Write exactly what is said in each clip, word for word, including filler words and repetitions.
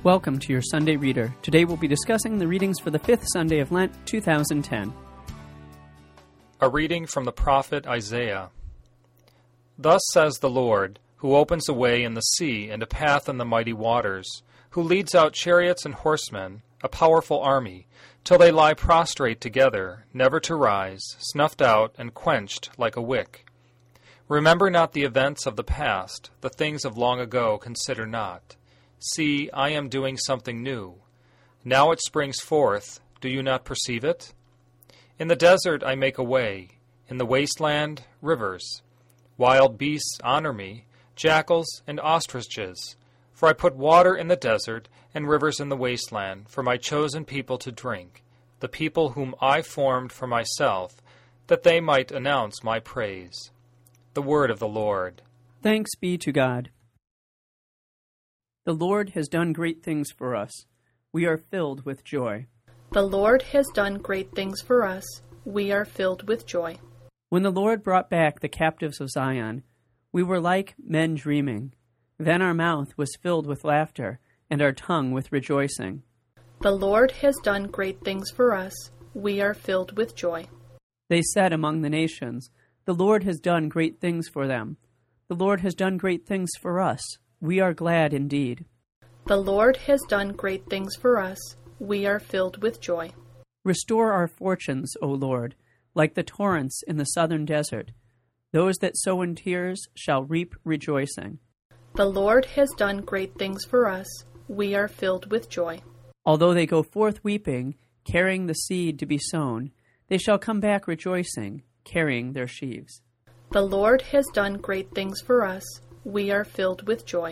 Welcome to your Sunday Reader. Today we'll be discussing the readings for the fifth Sunday of Lent, two thousand ten. A reading from the prophet Isaiah. Thus says the Lord, who opens a way in the sea and a path in the mighty waters, who leads out chariots and horsemen, a powerful army, till they lie prostrate together, never to rise, snuffed out and quenched like a wick. Remember not the events of the past, the things of long ago consider not. See, I am doing something new. Now it springs forth, do you not perceive it? In the desert I make a way, in the wasteland, rivers. Wild beasts honor me, jackals and ostriches. For I put water in the desert and rivers in the wasteland for my chosen people to drink, the people whom I formed for myself, that they might announce my praise. The word of the Lord. Thanks be to God. The Lord has done great things for us. We are filled with joy. The Lord has done great things for us. We are filled with joy. When the Lord brought back the captives of Zion, we were like men dreaming. Then our mouth was filled with laughter, and our tongue with rejoicing. The Lord has done great things for us. We are filled with joy. They said among the nations, the Lord has done great things for them. The Lord has done great things for us. We are glad indeed. The Lord has done great things for us. We are filled with joy. Restore our fortunes, O Lord, like the torrents in the southern desert. Those that sow in tears shall reap rejoicing. The Lord has done great things for us. We are filled with joy. Although they go forth weeping, carrying the seed to be sown, they shall come back rejoicing, carrying their sheaves. The Lord has done great things for us. We are filled with joy.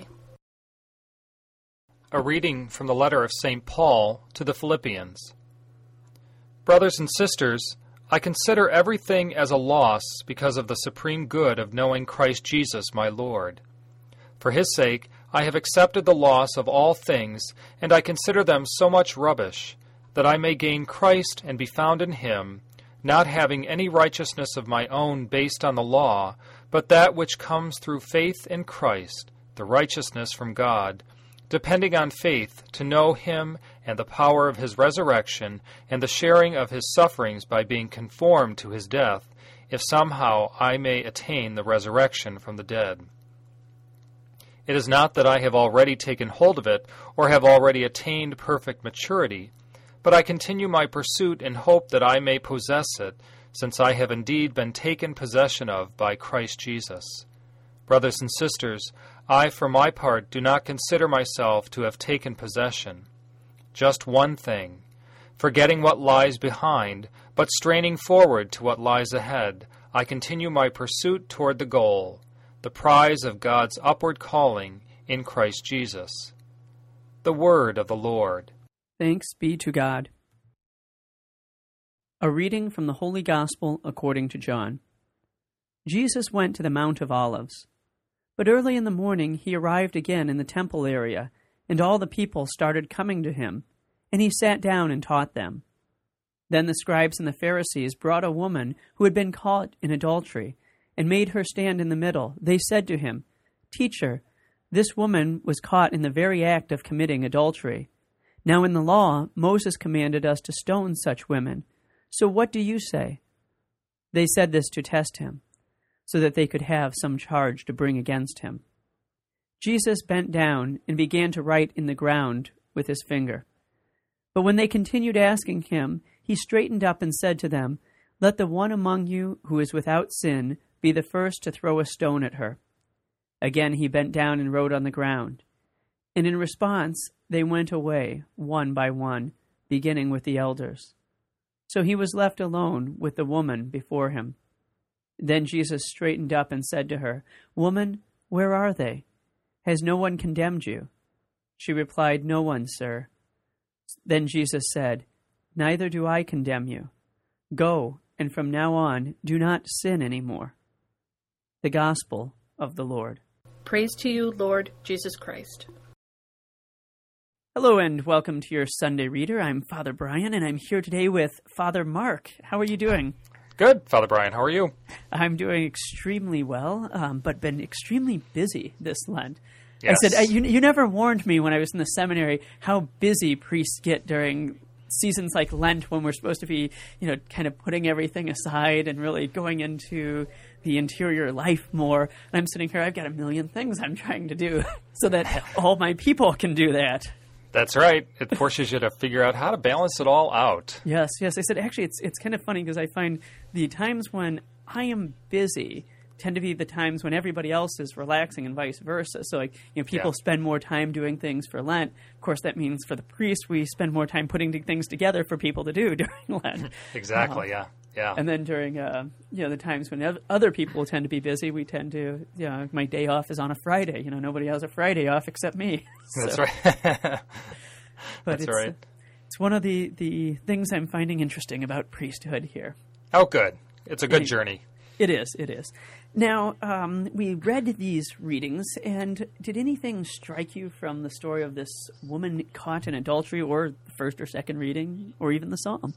A reading from the letter of Saint Paul to the Philippians. Brothers and sisters, I consider everything as a loss because of the supreme good of knowing Christ Jesus my Lord. For his sake I have accepted the loss of all things, and I consider them so much rubbish, that I may gain Christ and be found in him, not having any righteousness of my own based on the law, but that which comes through faith in Christ, the righteousness from God, depending on faith to know him and the power of his resurrection and the sharing of his sufferings by being conformed to his death, if somehow I may attain the resurrection from the dead. It is not that I have already taken hold of it or have already attained perfect maturity, but I continue my pursuit in hope that I may possess it, since I have indeed been taken possession of by Christ Jesus. Brothers and sisters, I, for my part, do not consider myself to have taken possession. Just one thing, forgetting what lies behind, but straining forward to what lies ahead, I continue my pursuit toward the goal, the prize of God's upward calling in Christ Jesus. The word of the Lord. Thanks be to God. A reading from the Holy Gospel according to John. Jesus went to the Mount of Olives. But early in the morning he arrived again in the temple area, and all the people started coming to him, and he sat down and taught them. Then the scribes and the Pharisees brought a woman who had been caught in adultery, and made her stand in the middle. They said to him, "Teacher, this woman was caught in the very act of committing adultery. Now in the law, Moses commanded us to stone such women. So what do you say?" They said this to test him, so that they could have some charge to bring against him. Jesus bent down and began to write in the ground with his finger. But when they continued asking him, he straightened up and said to them, "Let the one among you who is without sin be the first to throw a stone at her." Again he bent down and wrote on the ground. And in response, they went away, one by one, beginning with the elders. So he was left alone with the woman before him. Then Jesus straightened up and said to her, "Woman, where are they? Has no one condemned you?" She replied, "No one, sir." Then Jesus said, "Neither do I condemn you. Go, and from now on, do not sin any more." The Gospel of the Lord. Praise to you, Lord Jesus Christ. Hello and welcome to your Sunday Reader. I'm Father Brian, and I'm here today with Father Mark. How are you doing? Good, Father Brian. How are you? I'm doing extremely well, um, but been extremely busy this Lent. Yes. I said, you, you never warned me when I was in the seminary how busy priests get during seasons like Lent, when we're supposed to be, you know, kind of putting everything aside and really going into the interior life more. And I'm sitting here, I've got a million things I'm trying to do so that all my people can do that. That's right. It forces you to figure out how to balance it all out. Yes, yes. I said, actually, it's it's kind of funny because I find the times when I am busy tend to be the times when everybody else is relaxing and vice versa. So, like, you know, people Yeah. spend more time doing things for Lent. Of course, that means for the priest, we spend more time putting things together for people to do during Lent. Exactly, Uh, yeah. Yeah. And then during, uh, you know, the times when oth- other people tend to be busy, we tend to, you know, my day off is on a Friday. You know, nobody has a Friday off except me. That's So- right. But That's it's, right. uh, it's one of the, the things I'm finding interesting about priesthood here. Oh, good. It's a good Yeah. journey. It is, it is. Now, um, we read these readings, and did anything strike you from the story of this woman caught in adultery, or the first or second reading, or even the psalm?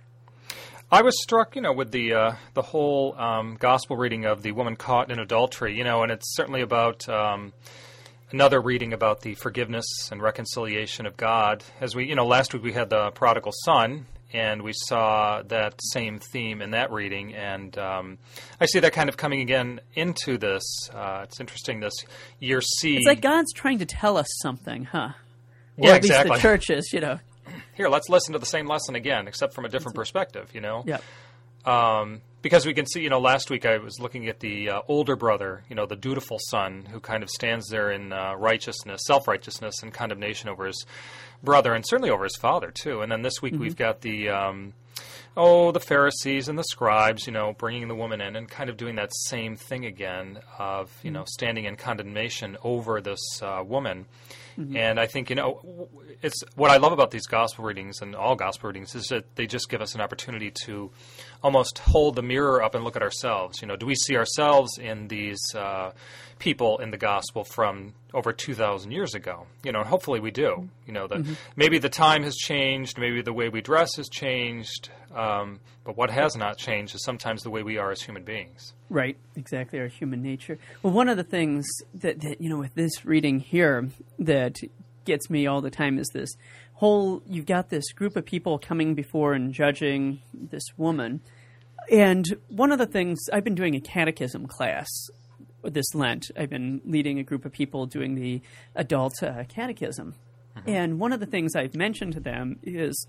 I was struck, you know, with the uh, the whole um, gospel reading of the woman caught in adultery, you know, and it's certainly about um, another reading about the forgiveness and reconciliation of God. As we, you know, last week we had the prodigal son, and we saw that same theme in that reading, and um, I see that kind of coming again into this. Uh, it's interesting, this year C. It's like God's trying to tell us something, huh? Or Yeah, at least exactly. the church is, you know. Here, let's listen to the same lesson again, except from a different perspective, you know? Yeah. Um, because we can see, you know, last week I was looking at the uh, older brother, you know, the dutiful son, who kind of stands there in uh, righteousness, self-righteousness, and condemnation over his brother, and certainly over his father, too. And then this week Mm-hmm. we've got the, um, oh, the Pharisees and the scribes, you know, bringing the woman in and kind of doing that same thing again of, you know, standing in condemnation over this uh, woman. Mm-hmm. And I think, you know, it's what I love about these gospel readings and all gospel readings is that they just give us an opportunity to almost hold the mirror up and look at ourselves. You know, do we see ourselves in these uh, people in the gospel from over two thousand years ago? You know, and hopefully we do. You know, that Mm-hmm. maybe the time has changed, maybe the way we dress has changed, um, but what has not changed is sometimes the way we are as human beings. Right, exactly, our human nature. Well, one of the things that, that, you know, with this reading here that gets me all the time is this whole, you've got this group of people coming before and judging this woman. And one of the things, I've been doing a catechism class this Lent. I've been leading a group of people doing the adult uh, catechism. Mm-hmm. And one of the things I've mentioned to them is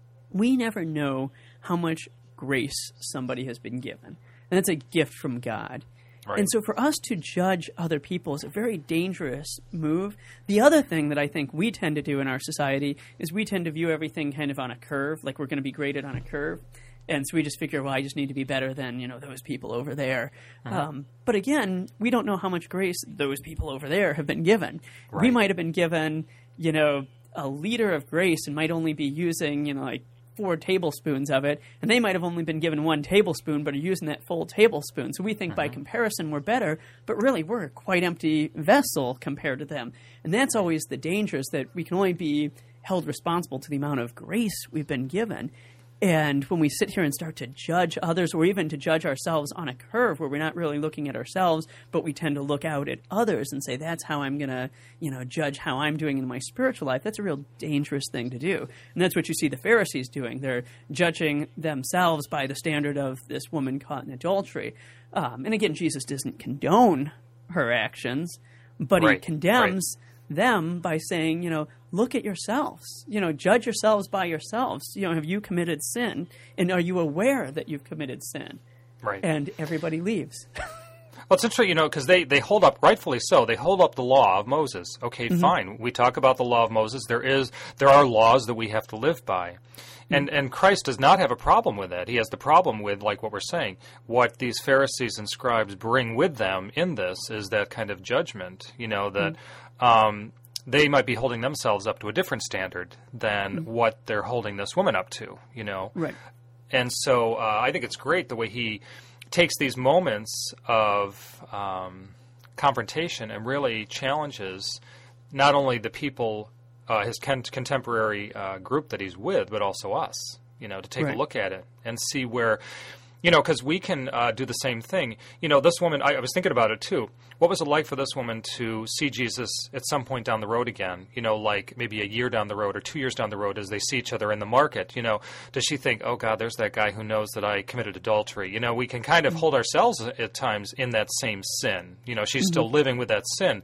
we never know how much grace somebody has been given. And that's a gift from God. Right. And so for us to judge other people is a very dangerous move. The other thing that I think we tend to do in our society is we tend to view everything kind of on a curve, like we're going to be graded on a curve. And so we just figure, well, I just need to be better than, you know, those people over there. Uh-huh. Um, but again, we don't know how much grace those people over there have been given. Right. We might have been given, you know, a liter of grace and might only be using, you know, like four tablespoons of it, and they might have only been given one tablespoon but are using that full tablespoon. So we think by comparison we're better, but really we're a quite empty vessel compared to them. And that's always the danger, is that we can only be held responsible to the amount of grace we've been given. And when we sit here and start to judge others, or even to judge ourselves on a curve where we're not really looking at ourselves, but we tend to look out at others and say, that's how I'm going to, you know, judge how I'm doing in my spiritual life, that's a real dangerous thing to do. And that's what you see the Pharisees doing. They're judging themselves by the standard of this woman caught in adultery. Um, and again, Jesus doesn't condone her actions, but Right, he condemns them by saying, you know, look at yourselves, you know, judge yourselves by yourselves. You know, have you committed sin? And are you aware that you've committed sin? Right. And everybody leaves. Well, it's interesting, you know, because they, they hold up, rightfully so, they hold up the law of Moses. Okay, Mm-hmm. fine. We talk about the law of Moses. There is, there are laws that we have to live by. And and Christ does not have a problem with that. He has the problem with, like what we're saying, what these Pharisees and scribes bring with them in this is that kind of judgment, you know, that um, they might be holding themselves up to a different standard than what they're holding this woman up to, you know. Right. And so uh, I think it's great the way he takes these moments of um, confrontation and really challenges not only the people, uh, his con- contemporary uh, group that he's with, but also us, you know, to take Right. a look at it and see where You know, because we can uh, do the same thing. You know, this woman, I, I was thinking about it too. What was it like for this woman to see Jesus at some point down the road again? You know, like maybe a year down the road or two years down the road as they see each other in the market. You know, does she think, oh, God, there's that guy who knows that I committed adultery? You know, we can kind of hold ourselves at times in that same sin. You know, she's mm-hmm. still living with that sin.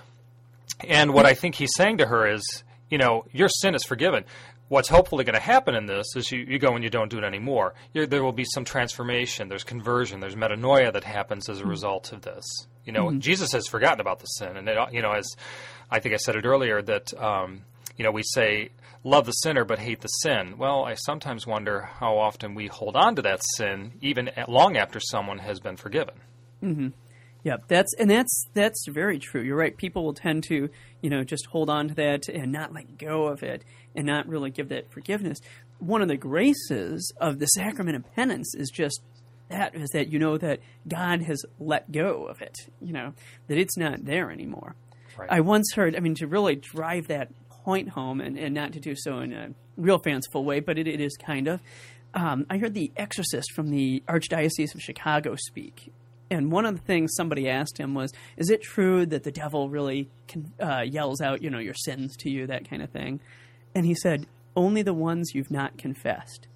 And what I think he's saying to her is, you know, your sin is forgiven. What's hopefully going to happen in this is you, you go and you don't do it anymore. You're, there will be some transformation. There's conversion. There's metanoia that happens as a result of this. You know, mm-hmm. Jesus has forgotten about the sin. And, it, you know, as I think I said it earlier, that, um, you know, we say, love the sinner but hate the sin. Well, I sometimes wonder how often we hold on to that sin even at, long after someone has been forgiven. Mm-hmm. Yeah, that's and that's that's very true. You're right. People will tend to, you know, just hold on to that and not let go of it and not really give that forgiveness. One of the graces of the sacrament of penance is just that, is that you know that God has let go of it, you know, that it's not there anymore. Right. I once heard, I mean, to really drive that point home and, and not to do so in a real fanciful way, but it, it is kind of, um, I heard the exorcist from the Archdiocese of Chicago speak. And one of the things somebody asked him was, is it true that the devil really can, uh, yells out, you know, your sins to you, that kind of thing? And he said, only the ones you've not confessed.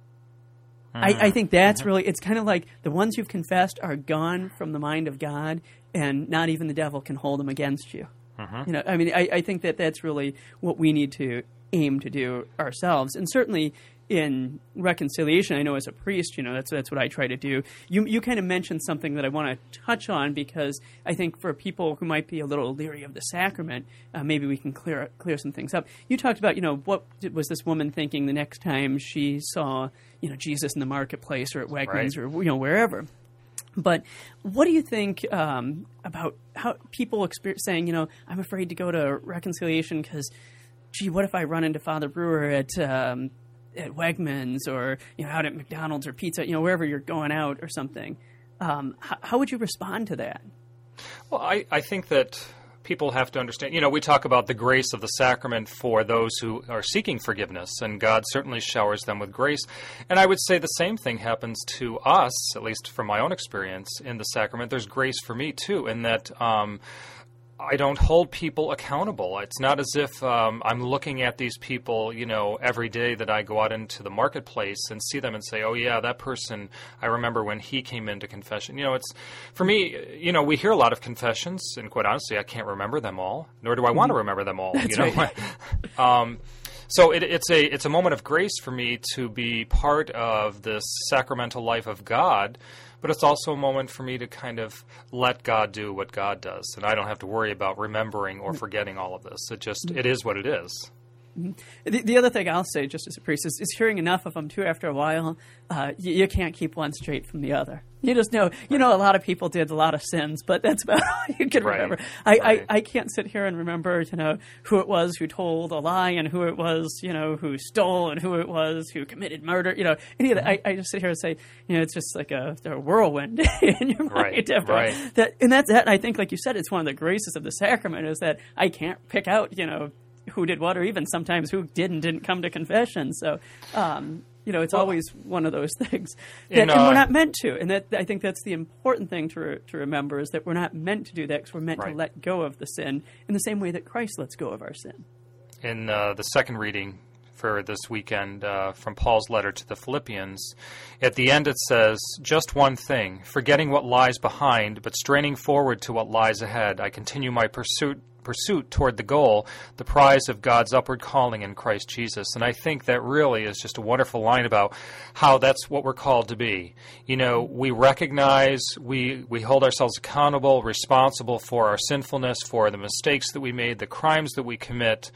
Mm. I, I think that's mm-hmm. really, it's kind of like the ones you've confessed are gone from the mind of God, and not even the devil can hold them against you. Mm-hmm. You know, I mean, I, I think that that's really what we need to aim to do ourselves. And certainly in reconciliation, I know as a priest, you know, that's that's what I try to do. You you kind of mentioned something that I want to touch on, because I think for people who might be a little leery of the sacrament, uh, maybe we can clear clear some things up. You talked about, you know, what was this woman thinking the next time she saw, you know, Jesus in the marketplace or at Wegmans right. or, you know, wherever. But what do you think um, about how people experience saying, you know, I'm afraid to go to reconciliation because, gee, what if I run into Father Brewer at um, at Wegmans or, you know, out at McDonald's or Pizza, you know, wherever you're going out or something? Um, how, how would you respond to that? Well, I, I think that people have to understand, you know, we talk about the grace of the sacrament for those who are seeking forgiveness, and God certainly showers them with grace. And I would say the same thing happens to us, at least from my own experience in the sacrament. There's grace for me, too, in that um, I don't hold people accountable. It's not as if um, I'm looking at these people, you know, every day that I go out into the marketplace and see them and say, oh, yeah, that person, I remember when he came into confession. You know, it's, for me, you know, we hear a lot of confessions, and quite honestly, I can't remember them all, nor do I want to remember them all. That's you know? Right. um, so it, it's a it's a moment of grace for me to be part of this sacramental life of God. But it's also a moment for me to kind of let God do what God does. And I don't have to worry about remembering or forgetting all of this. It just, it is what it is. Mm-hmm. The, the other thing I'll say, just as a priest, is, is hearing enough of them, too, after a while, uh, you, you can't keep one straight from the other. You just know, you know, a lot of people did a lot of sins, but that's about all you can right. remember. I, right. I, I can't sit here and remember, you know, who it was who told a lie and who it was, you know, who stole and who it was who committed murder. You know, any of that. I, I just sit here and say, you know, it's just like a, a whirlwind in your right. mind. Right. That, and that's that. I think, like you said, it's one of the graces of the sacrament is that I can't pick out, you know, who did what, or even sometimes who did and didn't come to confession. So, um, you know, it's well, always one of those things. That, in, uh, and we're not meant to. And that I think that's the important thing to re- to remember is that we're not meant to do that because we're meant right. to let go of the sin in the same way that Christ lets go of our sin. In uh, the second reading for this weekend uh, from Paul's letter to the Philippians, at the end it says, just one thing, forgetting what lies behind, but straining forward to what lies ahead, I continue my pursuit pursuit toward the goal, the prize of God's upward calling in Christ Jesus. And I think that really is just a wonderful line about how that's what we're called to be. You know, we recognize, we, we hold ourselves accountable, responsible for our sinfulness, for the mistakes that we made, the crimes that we commit,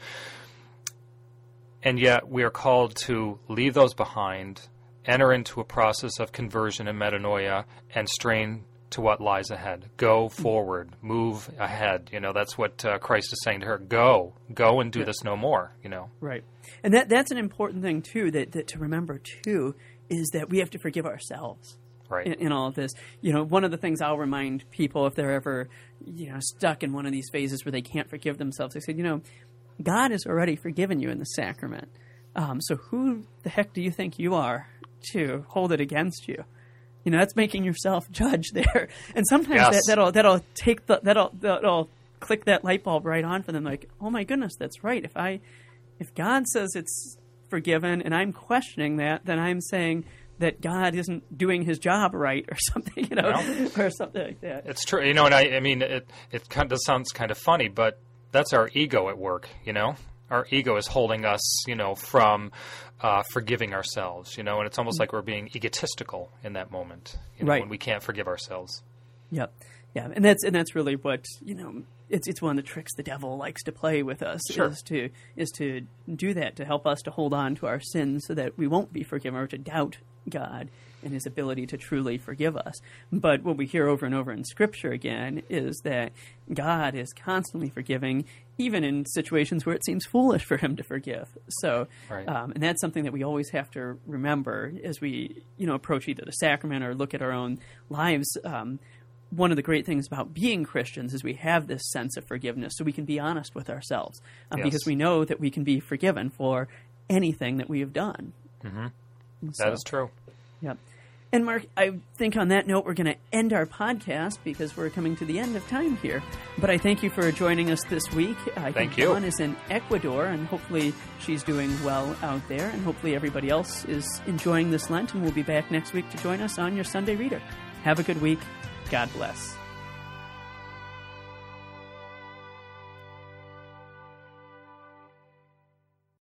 and yet we are called to leave those behind, enter into a process of conversion and metanoia, and strain to what lies ahead. Go forward. Move ahead. You know, that's what uh, Christ is saying to her. Go. Go and do yeah. this no more, you know. Right. And that that's an important thing, too, that, that to remember, too, is that we have to forgive ourselves. Right. In, in all of this. You know, one of the things I'll remind people if they're ever, you know, stuck in one of these phases where they can't forgive themselves, I said, you know, God has already forgiven you in the sacrament. Um, so who the heck do you think you are to hold it against you? You know, that's making yourself judge there. And sometimes Yes. that, that'll that'll take the that'll that'll click that light bulb right on for them. Like, oh my goodness, that's right. If I if God says it's forgiven and I'm questioning that, then I'm saying that God isn't doing his job right or something, you know, Well, or something like that. It's true. You know, and I, I mean, it, it kind of sounds kind of funny, but that's our ego at work, you know? Our ego is holding us, you know, from uh, forgiving ourselves, you know, and it's almost like we're being egotistical in that moment, you know, Right. when we can't forgive ourselves. Yep. Yeah, and that's and that's really what, you know, it's it's one of the tricks the devil likes to play with us Sure. is to is to do that, to help us to hold on to our sins so that we won't be forgiven, or to doubt God and his ability to truly forgive us. But what we hear over and over in Scripture again is that God is constantly forgiving, even in situations where it seems foolish for him to forgive. So, Right. um, and that's something that we always have to remember as we, you know, approach either the sacrament or look at our own lives. Um, one of the great things about being Christians is we have this sense of forgiveness, so we can be honest with ourselves, um, Yes. because we know that we can be forgiven for anything that we have done. Mm-hmm. So, That is true. Yep. And Mark, I think on that note, we're going to end our podcast because we're coming to the end of time here. But I thank you for joining us this week. I Thank think you. Dawn is in Ecuador, and hopefully she's doing well out there. And hopefully everybody else is enjoying this Lent, and we'll be back next week to join us on your Sunday Reader. Have a good week. God bless.